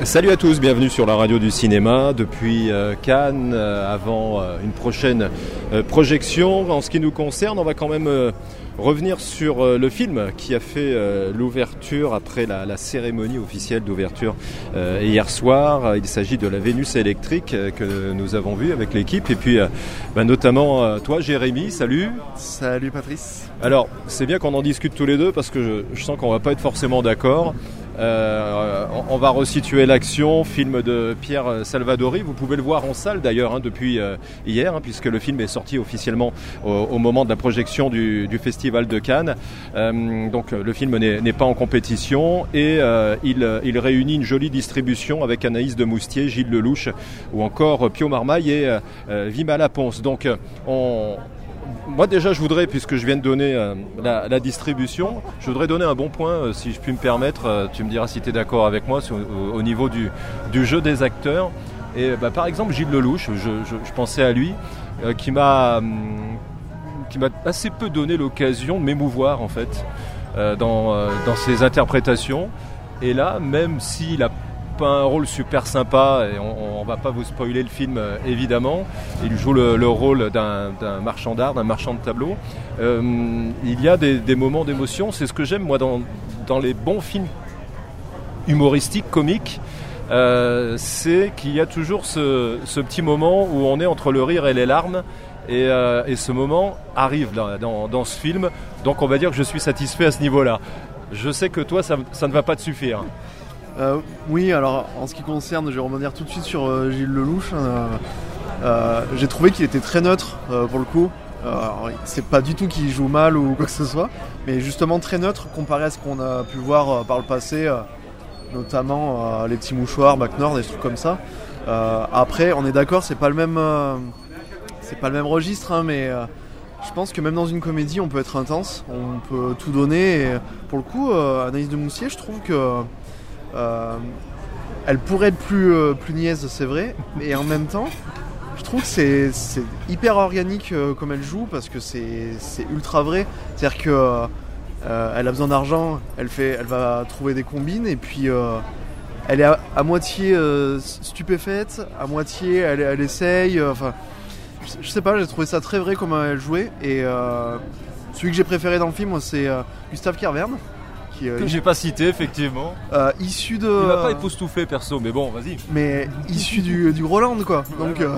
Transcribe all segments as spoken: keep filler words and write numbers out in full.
Salut à tous, bienvenue sur la radio du cinéma depuis euh, Cannes, euh, avant euh, une prochaine euh, projection. En ce qui nous concerne, on va quand même euh, revenir sur euh, le film qui a fait euh, l'ouverture après la, la cérémonie officielle d'ouverture euh, hier soir. Il s'agit de la Vénus électrique euh, que nous avons vue avec l'équipe et puis euh, bah, notamment euh, toi Jérémy, salut. Salut Patrice. Alors c'est bien qu'on en discute tous les deux parce que je, je sens qu'on va pas être forcément d'accord. Euh, on va resituer l'action, film de Pierre Salvadori. Vous pouvez le voir en salle d'ailleurs hein, depuis euh, hier, hein, puisque le film est sorti officiellement au, au moment de la projection du, du Festival de Cannes. Euh, donc le film n'est, n'est pas en compétition et euh, il, il réunit une jolie distribution avec Anaïs de Moustier, Gilles Lelouch ou encore Pio Marmaille et euh, Vimala Pons. Donc on... Moi déjà je voudrais, puisque je viens de donner euh, la, la distribution, je voudrais donner un bon point, euh, si je puis me permettre, euh, tu me diras si tu es d'accord avec moi, sur, au, au niveau du, du jeu des acteurs. Et bah, par exemple Gilles Lelouch, je, je, je pensais à lui, euh, qui, m'a, hum, qui m'a assez peu donné l'occasion de m'émouvoir en fait, euh, dans, euh, dans ses interprétations. Et là, même s'il a pas un rôle super sympa et on, on va pas vous spoiler le film euh, évidemment, il joue le, le rôle d'un, d'un marchand d'art, d'un marchand de tableaux. Euh, il y a des, des moments d'émotion, c'est ce que j'aime moi dans, dans les bons films humoristiques, comiques, euh, c'est qu'il y a toujours ce, ce petit moment où on est entre le rire et les larmes et, euh, et ce moment arrive là, dans, dans ce film, donc on va dire que je suis satisfait à ce niveau-là. Je sais que toi ça, ça ne va pas te suffire. Euh, oui, alors en ce qui concerne, je vais rebondir tout de suite sur euh, Gilles Lelouch. Euh, euh, j'ai trouvé qu'il était très neutre euh, pour le coup. Euh, alors, c'est pas du tout qu'il joue mal ou quoi que ce soit, mais justement très neutre comparé à ce qu'on a pu voir euh, par le passé, euh, notamment euh, Les Petits Mouchoirs, Bac Nord, des trucs comme ça. Euh, après, on est d'accord, c'est pas le même, euh, c'est pas le même registre, hein, mais euh, je pense que même dans une comédie, on peut être intense, on peut tout donner. Et pour le coup, euh, Anaïs de Moustier, je trouve que Euh, elle pourrait être plus, euh, plus niaise, c'est vrai, mais en même temps, je trouve que c'est, c'est hyper organique euh, comme elle joue parce que c'est, c'est ultra vrai. C'est-à-dire que euh, elle a besoin d'argent, elle, fait, elle va trouver des combines et puis euh, elle est à, à moitié euh, stupéfaite, à moitié elle, elle essaye. Enfin, euh, je, je sais pas, j'ai trouvé ça très vrai comment elle jouait. Et euh, celui que j'ai préféré dans le film, moi, c'est euh, Gustave Kervern. Qui, euh, que j'ai pas cité effectivement. Euh, issu de. Il m'a pas époustouflé perso, mais bon, vas-y. Mais issu du, du Groland quoi. Donc euh,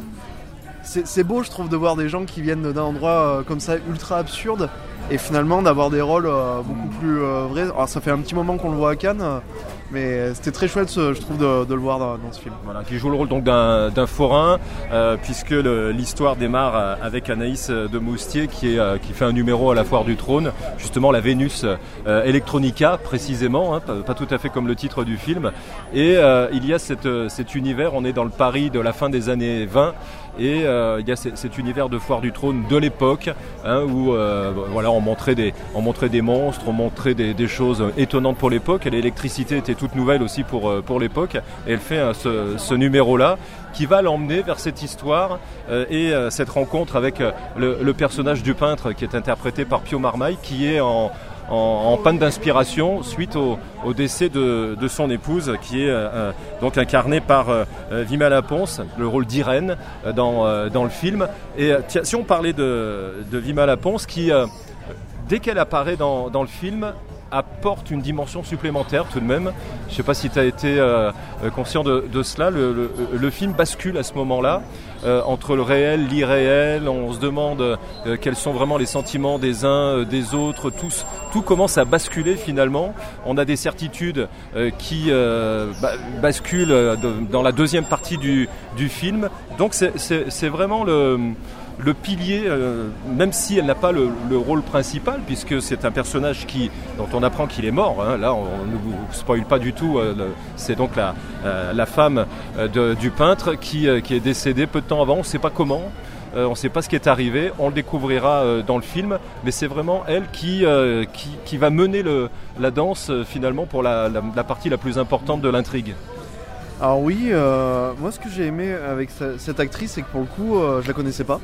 c'est, c'est beau, je trouve, de voir des gens qui viennent d'un endroit euh, comme ça ultra absurde et finalement d'avoir des rôles euh, beaucoup plus euh, vrais. Alors ça fait un petit moment qu'on le voit à Cannes, euh, mais c'était très chouette, je trouve, de, de le voir dans, dans ce film. Voilà, qui joue le rôle donc d'un, d'un forain, euh, puisque le, l'histoire démarre avec Anaïs de Moustier qui, est, euh, qui fait un numéro à la Foire du Trône, justement la Vénus euh, Electronica précisément, hein, pas, pas tout à fait comme le titre du film. Et euh, il y a cette, cet univers, on est dans le Paris de la fin des années vingt. Et euh, il y a c- cet univers de Foire du Trône de l'époque, hein, où euh, voilà, on montrait des, on montrait des monstres, on montrait des, des choses étonnantes pour l'époque. Et l'électricité était toute nouvelle aussi pour, pour l'époque. Et elle fait hein, ce, ce numéro-là qui va l'emmener vers cette histoire euh, et euh, cette rencontre avec euh, le, le personnage du peintre qui est interprété par Pio Marmaille, qui est en En, en panne d'inspiration suite au, au décès de, de son épouse qui est euh, donc incarnée par euh, Vimala Pons, le rôle d'Irène euh, dans, euh, dans le film. Et euh, tiens, si on parlait de, de Vimala Pons qui, euh, dès qu'elle apparaît dans, dans le film, apporte une dimension supplémentaire tout de même. Je ne sais pas si tu as été euh, conscient de, de cela. Le, le, le film bascule à ce moment-là euh, entre le réel, l'irréel. On se demande euh, quels sont vraiment les sentiments des uns, euh, des autres. Tous, tout commence à basculer finalement. On a des certitudes euh, qui euh, ba- basculent de, dans la deuxième partie du, du film. Donc c'est, c'est, c'est vraiment le... le pilier, euh, même si elle n'a pas le, le rôle principal, puisque c'est un personnage qui, dont on apprend qu'il est mort, hein, là on ne vous spoile pas du tout, euh, le, c'est donc la, euh, la femme euh, de, du peintre qui, euh, qui est décédée peu de temps avant, on ne sait pas comment, euh, on ne sait pas ce qui est arrivé, on le découvrira euh, dans le film, mais c'est vraiment elle qui, euh, qui, qui va mener le, la danse euh, finalement pour la, la, la partie la plus importante de l'intrigue. Alors oui, euh, moi ce que j'ai aimé avec sa, cette actrice, c'est que pour le coup, euh, je la connaissais pas.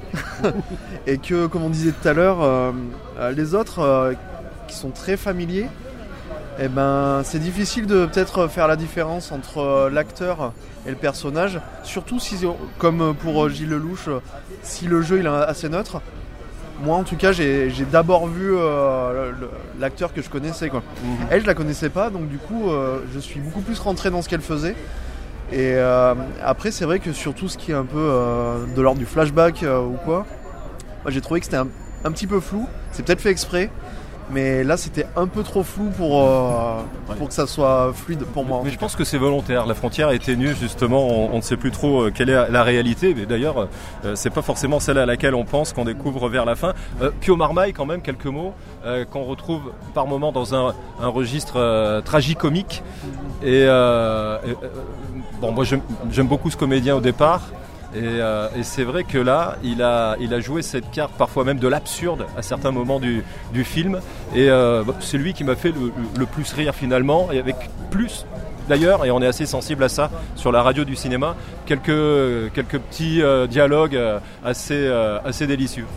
Et que, comme on disait tout à l'heure, euh, les autres, euh, qui sont très familiers, Eh ben, c'est difficile de peut-être faire la différence entre l'acteur et le personnage, surtout si, comme pour Gilles Lelouch, si le jeu il est assez neutre. Moi, en tout cas, j'ai, j'ai d'abord vu euh, le, l'acteur que je connaissais, quoi. Mmh. Elle, je la connaissais pas, donc du coup, euh, je suis beaucoup plus rentré dans ce qu'elle faisait. Et euh, après, c'est vrai que sur tout ce qui est un peu euh, de l'ordre du flashback euh, ou quoi, moi, j'ai trouvé que c'était un, un petit peu flou. C'est peut-être fait exprès. Mais là, c'était un peu trop flou pour, euh, ouais. pour que ça soit fluide pour moi. Mais je pense que c'est volontaire. La frontière est ténue, justement. On, on ne sait plus trop quelle est la réalité. Mais d'ailleurs, euh, c'est pas forcément celle à laquelle on pense qu'on découvre vers la fin. Euh, Pio Marmaille, quand même, quelques mots, euh, qu'on retrouve par moments dans un, un registre euh, tragicomique. Et, euh, et euh, bon, moi, j'aime, j'aime beaucoup ce comédien au départ. Et, euh, et c'est vrai que là, il a, il a joué cette carte, parfois même de l'absurde à certains moments du, du film. Et euh, c'est lui qui m'a fait le, le plus rire finalement, et avec plus d'ailleurs, et on est assez sensible à ça sur la radio du cinéma, quelques, quelques petits euh, dialogues assez, euh, assez délicieux.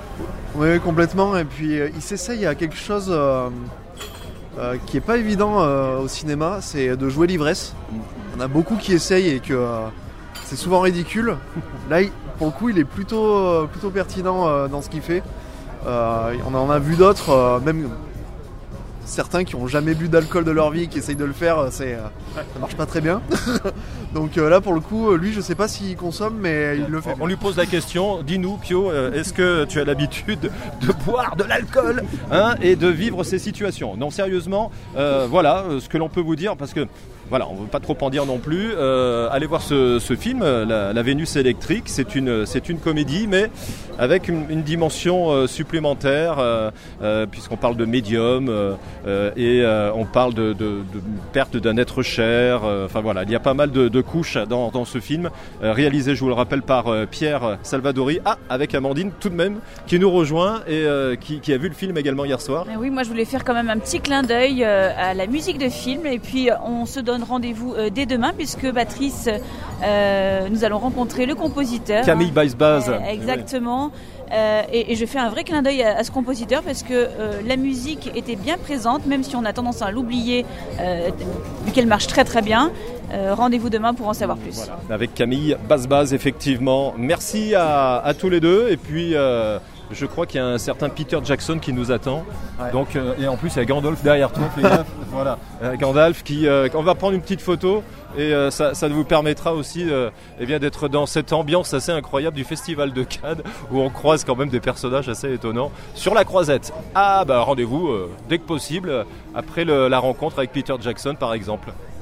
Oui, complètement. Et puis euh, il s'essaye à quelque chose euh, euh, qui n'est pas évident euh, au cinéma, c'est de jouer l'ivresse. Il y en a beaucoup qui essayent et que... Euh, c'est souvent ridicule. Là, pour le coup, il est plutôt, plutôt pertinent euh, dans ce qu'il fait. Euh, on en a vu d'autres, euh, même certains qui n'ont jamais bu d'alcool de leur vie, qui essayent de le faire, c'est, euh, ça marche pas très bien. Donc euh, là, pour le coup, lui, je sais pas s'il consomme, mais il le fait. On lui pose la question, dis-nous, Pio, euh, est-ce que tu as l'habitude de boire de l'alcool, hein, et de vivre ces situations ? Non, sérieusement, euh, voilà ce que l'on peut vous dire, parce que voilà, on ne veut pas trop en dire non plus. Euh, allez voir ce, ce film, la, la Vénus électrique. C'est une, c'est une comédie, mais avec une, une dimension euh, supplémentaire, euh, euh, puisqu'on parle de médium euh, euh, et euh, on parle de, de, de perte d'un être cher. Euh, enfin voilà, il y a pas mal de, de couches dans, dans ce film, euh, réalisé, je vous le rappelle, par euh, Pierre Salvadori. Ah, avec Amandine tout de même, qui nous rejoint et euh, qui, qui a vu le film également hier soir. Et oui, moi je voulais faire quand même un petit clin d'œil euh, à la musique de film, et puis on se donne rendez-vous euh, dès demain, puisque Patrice, euh, nous allons rencontrer le compositeur Camille Baisbaz. Euh, exactement. Euh, et, et je fais un vrai clin d'œil à, à ce compositeur, parce que euh, la musique était bien présente, même si on a tendance à l'oublier, euh, vu qu'elle marche très très bien. Euh, rendez-vous demain pour en savoir plus. Voilà. Avec Camille Baisbaz, effectivement. Merci à, à tous les deux. Et puis euh, je crois qu'il y a un certain Peter Jackson qui nous attend. Ouais. Donc, euh, et en plus, il y a Gandalf derrière toi. Voilà. Euh, Gandalf qui, euh, on va prendre une petite photo, et euh, ça, ça vous permettra aussi euh, eh bien, d'être dans cette ambiance assez incroyable du Festival de Cannes, où on croise quand même des personnages assez étonnants sur la croisette. Ah bah rendez-vous euh, dès que possible, après le, la rencontre avec Peter Jackson par exemple.